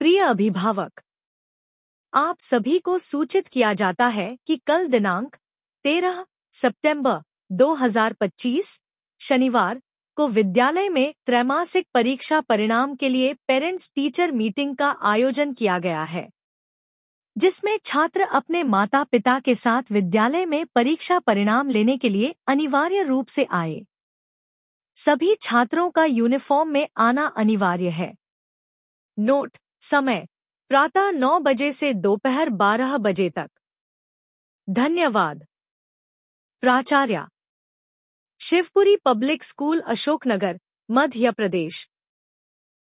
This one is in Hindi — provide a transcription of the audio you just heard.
प्रिय अभिभावक, आप सभी को सूचित किया जाता है कि कल दिनांक 13 सितंबर 2025 शनिवार को विद्यालय में त्रैमासिक परीक्षा परिणाम के लिए पेरेंट्स टीचर मीटिंग का आयोजन किया गया है, जिसमें छात्र अपने माता पिता के साथ विद्यालय में परीक्षा परिणाम लेने के लिए अनिवार्य रूप से आए। सभी छात्रों का यूनिफॉर्म में आना अनिवार्य है। नोट: समय प्रातः 9 बजे से दोपहर 12 बजे तक। धन्यवाद। प्राचार्य, शिवपुरी पब्लिक स्कूल, अशोकनगर, मध्य प्रदेश।